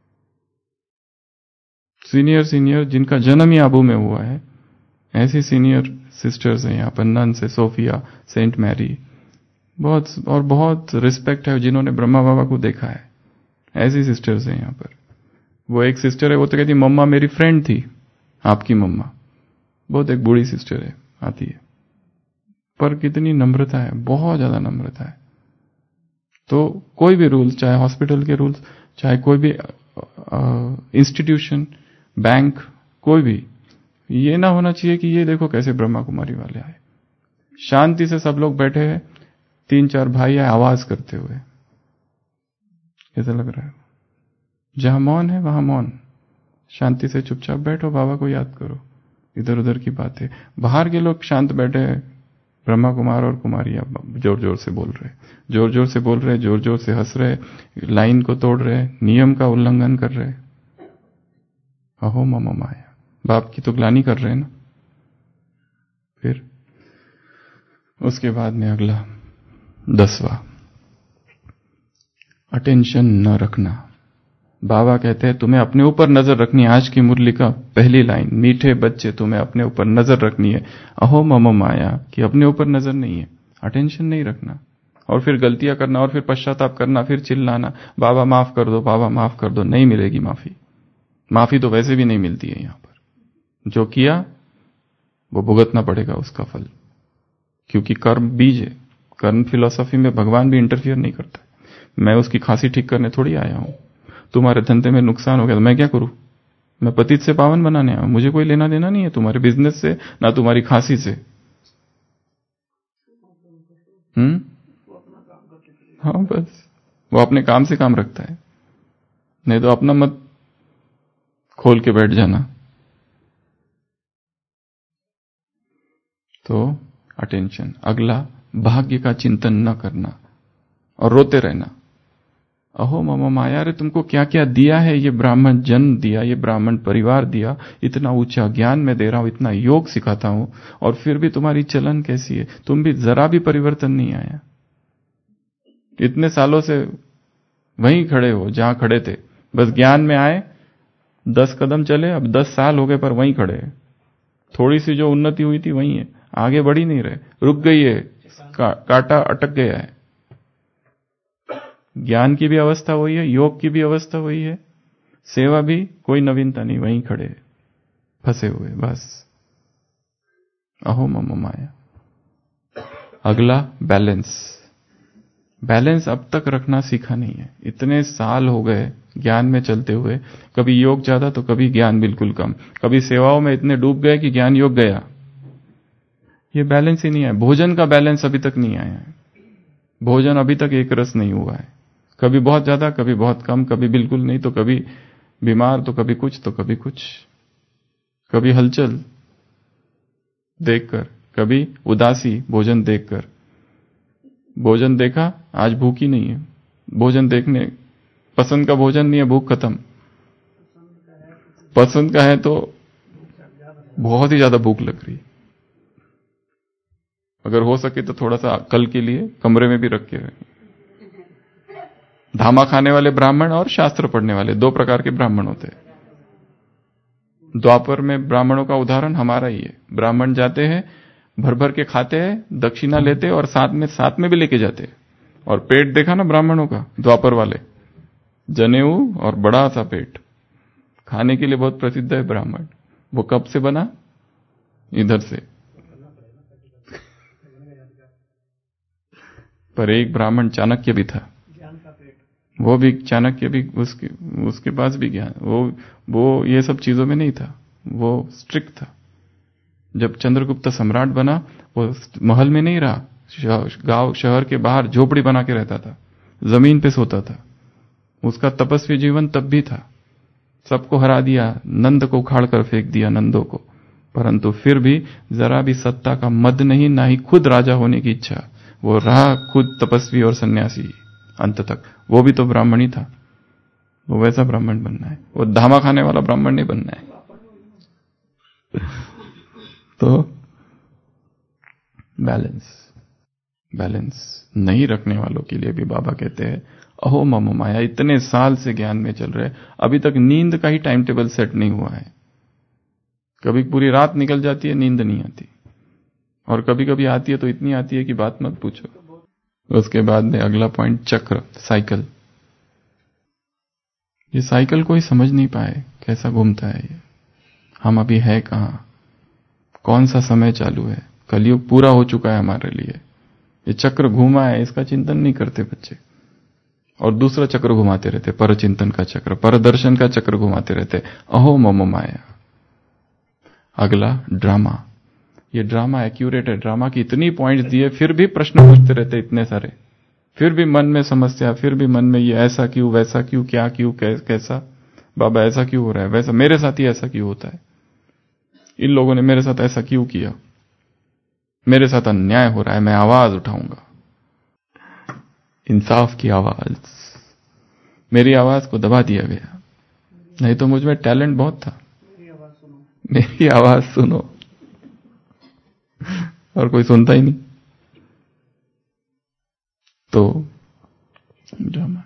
सीनियर जिनका जन्म ही आबू में हुआ है, ऐसी सीनियर सिस्टर्स हैं यहाँ पर, नन्स है, सोफिया, सेंट मैरी, बहुत रिस्पेक्ट है जिन्होंने ब्रह्मा बाबा को देखा है। ऐसी सिस्टर्स हैं यहाँ पर। वो एक सिस्टर है, वो तो कहती मम्मा मेरी फ्रेंड थी, आपकी मम्मा। बहुत एक बूढ़ी सिस्टर है, आती है, पर कितनी नम्रता है, बहुत ज्यादा नम्रता है। तो कोई भी रूल्स, चाहे हॉस्पिटल के रूल्स, चाहे कोई भी इंस्टीट्यूशन, बैंक, कोई भी, ये ना होना चाहिए कि ये देखो कैसे ब्रह्मा कुमारी वाले आए। शांति से सब लोग बैठे हैं, 3-4 भाई आए आवाज करते हुए, कैसा लग रहा है? जहां मौन है वहां मौन, शांति से चुपचाप बैठो, बाबा को याद करो, इधर उधर की बातें। बाहर के लोग शांत बैठे हैं, ब्रह्मा कुमार और कुमारियां जोर जोर से बोल रहे, जोर जोर से बोल रहे, जोर जोर से हंस रहे, लाइन को तोड़ रहे, नियम का उल्लंघन कर रहे। अहो मम माया, बाप की तो ग्लानि कर रहे हैं ना। फिर उसके बाद में अगला 10वां, अटेंशन न रखना। बाबा कहते हैं तुम्हें अपने ऊपर नजर रखनी है। आज की मुरली का पहली लाइन, मीठे बच्चे तुम्हें अपने ऊपर नजर रखनी है। अहो मम माया, कि अपने ऊपर नजर नहीं है, अटेंशन नहीं रखना। और फिर गलतियां करना और फिर पश्चाताप करना, फिर चिल्लाना, बाबा माफ कर दो, बाबा माफ कर दो। नहीं मिलेगी माफी। माफी तो वैसे भी नहीं मिलती है यहां पर। जो किया वो भुगतना पड़ेगा उसका फल, क्योंकि कर्म बीज है। कर्म फिलॉसफी में भगवान भी इंटरफियर नहीं करता। मैं उसकी खांसी ठीक करने थोड़ी आया हूं। तुम्हारे धंधे में नुकसान हो गया तो मैं क्या करूं? मैं पतित से पावन बनाने आया हूं। मुझे कोई लेना देना नहीं है तुम्हारे बिजनेस से, ना तुम्हारी खांसी से। हाँ बस, वो अपने काम से काम रखता है, नहीं तो अपना मत खोल के बैठ जाना। तो अटेंशन। अगला, भाग्य का चिंतन न करना और रोते रहना। अहो मम माया, रे तुमको क्या क्या दिया है, ये ब्राह्मण जन्म दिया, ये ब्राह्मण परिवार दिया, इतना ऊंचा ज्ञान मैं दे रहा हूं, इतना योग सिखाता हूं, और फिर भी तुम्हारी चलन कैसी है? तुम भी जरा भी परिवर्तन नहीं आया। इतने सालों से वहीं खड़े हो जहां खड़े थे, बस ज्ञान में आए, 10 कदम चले, अब 10 साल हो गए पर वहीं खड़े हैं। थोड़ी सी जो उन्नति हुई थी वहीं है, आगे बढ़ ही नहीं रहे, रुक गई है, कांटा अटक गया है। ज्ञान की भी अवस्था वही है, योग की भी अवस्था वही है, सेवा भी कोई नवीनता नहीं, वहीं खड़े फंसे हुए बस। अहो मम माया। अगला, बैलेंस। बैलेंस अब तक रखना सीखा नहीं है। इतने साल हो गए ज्ञान में चलते हुए, कभी योग ज्यादा तो कभी ज्ञान बिल्कुल कम, कभी सेवाओं में इतने डूब गए कि ज्ञान योग गया। ये बैलेंस ही नहीं है। भोजन का बैलेंस अभी तक नहीं आया है। भोजन अभी तक एक रस नहीं हुआ है। कभी बहुत ज्यादा, कभी बहुत कम, कभी बिल्कुल नहीं, तो कभी बीमार, तो कभी कुछ, तो कभी कुछ, कभी हलचल देखकर, कभी उदासी भोजन देखकर। भोजन देखा, आज भूख ही नहीं है। भोजन देखने, पसंद का भोजन नहीं है, भूख खत्म। पसंद का है तो बहुत ही ज्यादा भूख लग रही। अगर हो सके तो थोड़ा सा कल के लिए कमरे में भी रख के रखें। धामा खाने वाले ब्राह्मण और शास्त्र पढ़ने वाले, 2 प्रकार के ब्राह्मण होते हैं। द्वापर में ब्राह्मणों का उदाहरण हमारा ही है। ब्राह्मण जाते हैं, भर भर के खाते हैं, दक्षिणा लेते हैं और साथ में भी लेके जाते हैं। और पेट देखा ना ब्राह्मणों का, द्वापर वाले, जनेऊ और बड़ा सा पेट, खाने के लिए बहुत प्रसिद्ध है ब्राह्मण। वो कब से बना? इधर से। पर एक ब्राह्मण चाणक्य भी था, वो भी चाणक्य भी, उसके पास भी ज्ञान, वो ये सब चीजों में नहीं था, वो स्ट्रिक्ट था। जब चंद्रगुप्त सम्राट बना, वो महल में नहीं रहा, गांव शहर के बाहर झोपड़ी बना के रहता था, जमीन पे सोता था। उसका तपस्वी जीवन तब भी था। सबको हरा दिया, नंद को उखाड़ कर फेंक दिया, नंदों को, परंतु फिर भी जरा भी सत्ता का मद नहीं, ना ही खुद राजा होने की इच्छा। वो रहा खुद तपस्वी और सन्यासी अंत तक। वो भी तो ब्राह्मण ही था। वो वैसा ब्राह्मण बनना है, वो धामा खाने वाला ब्राह्मण नहीं बनना है। तो बैलेंस नहीं रखने वालों के लिए भी बाबा कहते हैं, अहो मम माया, इतने साल से ज्ञान में चल रहे, अभी तक नींद का ही टाइम टेबल सेट नहीं हुआ है। कभी पूरी रात निकल जाती है, नींद नहीं आती, और कभी कभी आती है तो इतनी आती है कि बात मत पूछो। उसके बाद में अगला पॉइंट, चक्र, साइकिल। ये साइकिल कोई समझ नहीं पाए कैसा घूमता है ये। हम अभी है कहां, कौन सा समय चालू है, कलयुग पूरा हो चुका है हमारे लिए। ये चक्र घूमा है, इसका चिंतन नहीं करते बच्चे, और दूसरा चक्र घुमाते रहते, पर चिंतन का चक्र, पर दर्शन का चक्र घुमाते रहते। अहो मम माया। अगला, ड्रामा। ये ड्रामा एक्यूरेट है, ड्रामा की इतनी पॉइंट्स दिए, फिर भी प्रश्न पूछते रहते इतने सारे, फिर भी मन में समस्या, फिर भी मन में ये ऐसा क्यों, वैसा क्यों, क्या क्यों, कैसा, बाबा ऐसा क्यों हो रहा है, वैसा, मेरे साथ ही ऐसा क्यों होता है, इन लोगों ने मेरे साथ ऐसा क्यों किया, मेरे साथ अन्याय हो रहा है, मैं आवाज उठाऊंगा, इंसाफ की आवाज। मेरी आवाज को दबा दिया गया, नहीं तो मुझ में टैलेंट बहुत था, मेरी आवाज सुनो, और कोई सुनता ही नहीं। तो ड्रामा।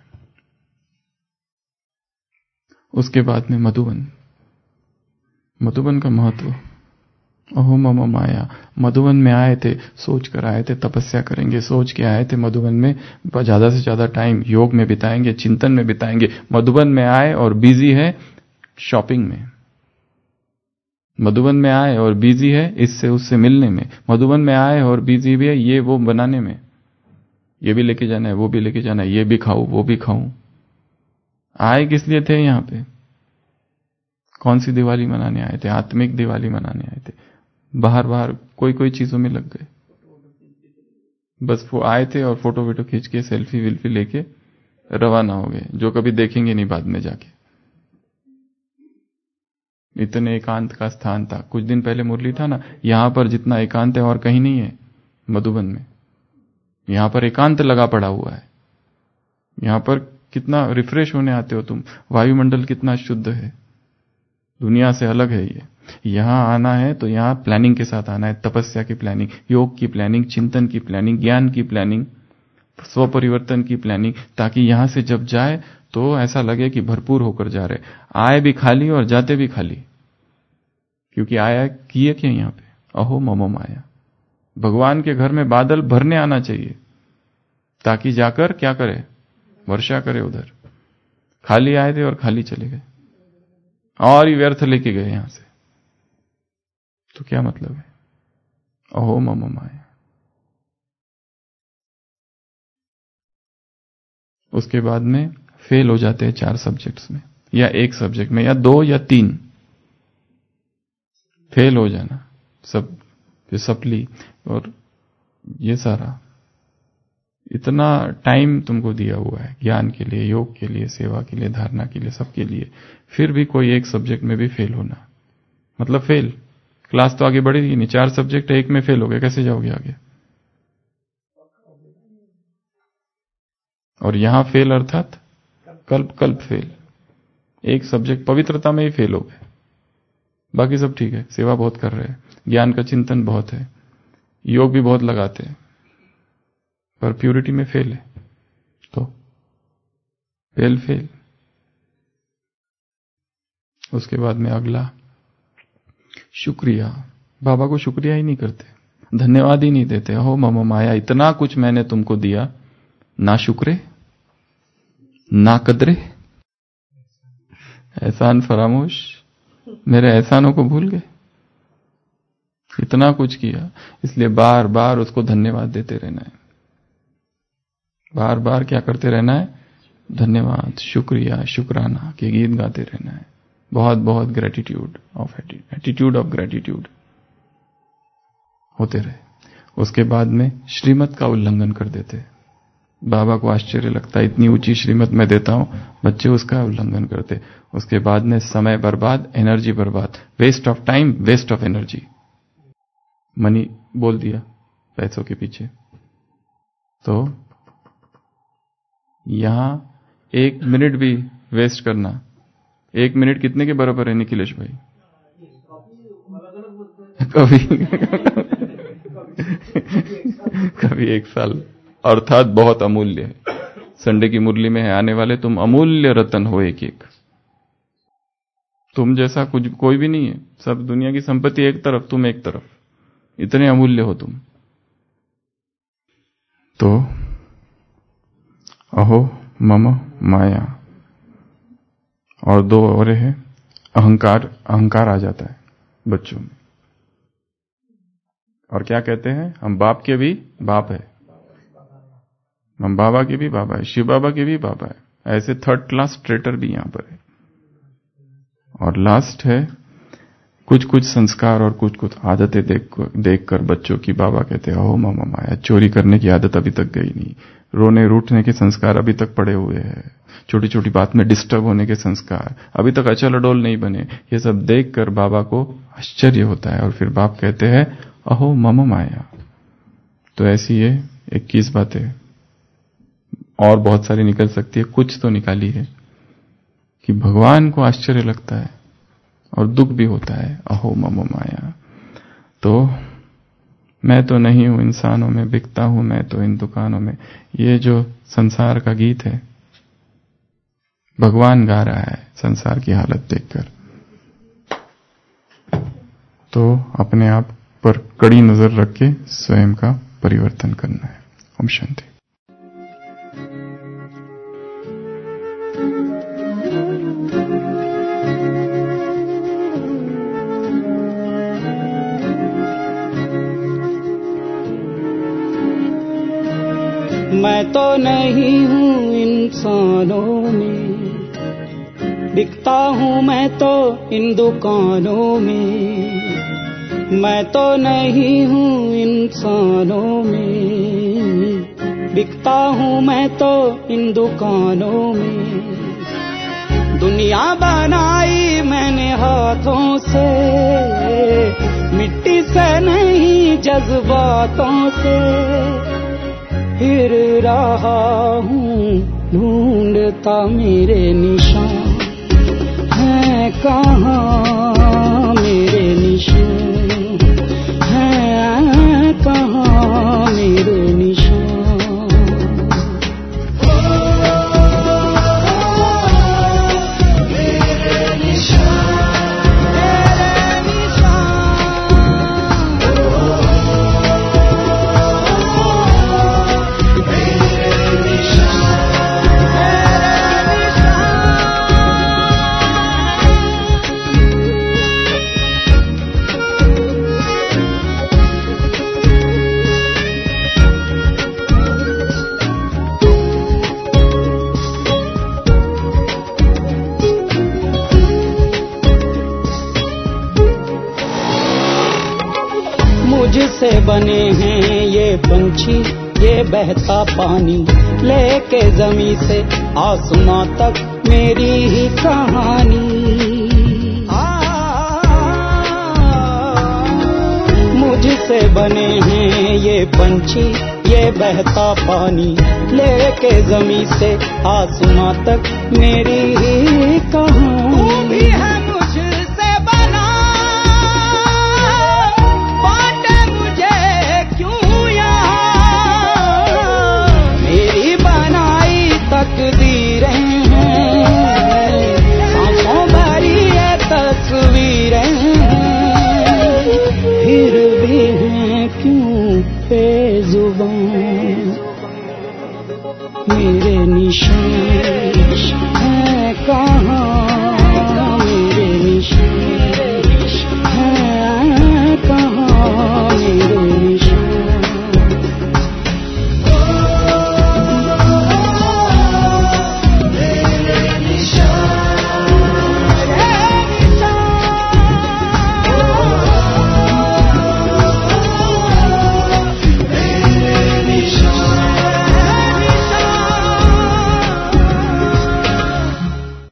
उसके बाद में मधुबन। मधुबन का महत्व, अहो मम माया। मधुवन में आए थे, सोच कर आए थे तपस्या करेंगे, सोच के आए थे मधुवन में ज्यादा से ज्यादा टाइम योग में बिताएंगे, चिंतन में बिताएंगे। मधुवन में आए और बिजी है शॉपिंग में, मधुवन में आए और बिजी है इससे उससे मिलने में, मधुवन में आए और बिजी भी है ये वो बनाने में, ये भी लेके जाना है, वो भी लेके जाना है, ये भी खाऊं वो भी खाऊं। आए किस लिए थे यहां पे? कौन सी दिवाली मनाने आए थे? आत्मिक दिवाली मनाने आए थे। बाहर बाहर कोई कोई चीजों में लग गए। बस वो आए थे और फोटो वीटो खींच के सेल्फी विल्फी लेके रवाना हो गए, जो कभी देखेंगे नहीं बाद में जाके। इतने एकांत का स्थान था। कुछ दिन पहले मुरली था ना, यहां पर जितना एकांत है और कहीं नहीं है मधुबन में। यहां पर एकांत लगा पड़ा हुआ है। यहां पर कितना रिफ्रेश होने आते हो तुम, वायुमंडल कितना शुद्ध है, दुनिया से अलग है ये। यहां आना है तो यहां प्लानिंग के साथ आना है, तपस्या की प्लानिंग, योग की प्लानिंग, चिंतन की प्लानिंग, ज्ञान की प्लानिंग, स्व परिवर्तन की प्लानिंग, ताकि यहां से जब जाए तो ऐसा लगे कि भरपूर होकर जा रहे। आए भी खाली और जाते भी खाली, क्योंकि आया किए क्या यहां पे? अहो मम माया। भगवान के घर में बादल भरने आना चाहिए, ताकि जाकर क्या करे? वर्षा करे उधर। खाली आए थे और खाली चले गए, और ही व्यर्थ लेके गए यहां से, तो क्या मतलब है? अहो मम माया। उसके बाद में फेल हो जाते हैं 4 सब्जेक्ट्स में, या 1 सब्जेक्ट में, या 2 या 3 फेल हो जाना। सब सप्ली और ये सारा इतना टाइम तुमको दिया हुआ है ज्ञान के लिए, योग के लिए, सेवा के लिए, धारणा के लिए, सबके लिए, फिर भी कोई 1 सब्जेक्ट में भी फेल होना मतलब फेल। क्लास तो आगे बढ़ेगी नहीं, 4 सब्जेक्ट है, 1 में फेल हो गए, कैसे जाओगे आगे? और यहां फेल अर्थात कल्प कल्प फेल। 1 सब्जेक्ट पवित्रता में ही फेल हो गए, बाकी सब ठीक है, सेवा बहुत कर रहे हैं, ज्ञान का चिंतन बहुत है, योग भी बहुत लगाते हैं, पर प्यूरिटी में फेल है, तो फेल फेल। उसके बाद में अगला शुक्रिया। बाबा को शुक्रिया ही नहीं करते, धन्यवाद ही नहीं देते। हो मम माया, इतना कुछ मैंने तुमको दिया, ना शुक्रे ना कदरे, एहसान फरामोश, मेरे एहसानों को भूल गए। इतना कुछ किया, इसलिए बार बार उसको धन्यवाद देते रहना है। बार बार क्या करते रहना है? धन्यवाद, शुक्रिया, शुक्राना के गीत गाते रहना है। बहुत बहुत gratitude of attitude of gratitude होते रहे। उसके बाद में श्रीमत का उल्लंघन कर देते। बाबा को आश्चर्य लगता है, इतनी ऊंची श्रीमत मैं देता हूं, बच्चे उसका उल्लंघन करते। उसके बाद में समय बर्बाद, एनर्जी बर्बाद, waste of time, waste of energy. Money बोल दिया पैसों के पीछे। तो यहां 1 मिनट भी वेस्ट करना, 1 मिनट कितने के बराबर है निखिलेश भाई? कभी 1 साल, अर्थात बहुत अमूल्य है। संडे की मुरली में है, आने वाले तुम अमूल्य रतन हो, एक एक। तुम जैसा कुछ कोई भी नहीं है, सब दुनिया की संपत्ति एक तरफ, तुम एक तरफ, इतने अमूल्य हो तुम। तो अहो मम माया। और 2 और है, अहंकार। अहंकार आ जाता है बच्चों में, और क्या कहते हैं? हम बाप के भी बाप है, हम बाबा के भी बाबा है, शिव बाबा के भी बाबा है। ऐसे 3rd क्लास ट्रेटर भी यहां पर है। और लास्ट है कुछ कुछ संस्कार और कुछ कुछ आदतें देखकर बच्चों की बाबा कहते हैं ओ मामा माया। चोरी करने की आदत अभी तक गई नहीं, रोने रूठने के संस्कार अभी तक पड़े हुए हैं, छोटी छोटी बात में डिस्टर्ब होने के संस्कार अभी तक अचल अडोल नहीं बने। ये सब देखकर बाबा को आश्चर्य होता है, और फिर बाप कहते हैं अहो मम माया। तो ऐसी ये 21 बातें, और बहुत सारी निकल सकती है, कुछ तो निकाली है कि भगवान को आश्चर्य लगता है और दुख भी होता है। अहो मम माया। तो मैं तो नहीं हूं इंसानों में, बिकता हूं मैं तो इन दुकानों में। ये जो संसार का गीत है, भगवान गा रहा है संसार की हालत देखकर। तो अपने आप पर कड़ी नजर रख के स्वयं का परिवर्तन करना है। ओम शांति। मैं तो नहीं हूँ इंसानों में, बिकता हूँ मैं तो इन दुकानों में। मैं तो नहीं हूँ इंसानों में, बिकता हूँ मैं तो इन दुकानों में। दुनिया बनाई मैंने हाथों से, मिट्टी से नहीं जज्बातों से। फिर रहा हूँ ढूंढता मेरे निशान, है कहाँ मेरे निशान, है कहाँ मेरे निशान। मुझसे बने हैं ये पंछी, ये बहता पानी, लेके ज़मीं से आसमां तक मेरी ही कहानी। मुझसे बने हैं ये पंछी, ये बहता पानी, लेके ज़मीं से आसमां तक मेरी ही कहानी।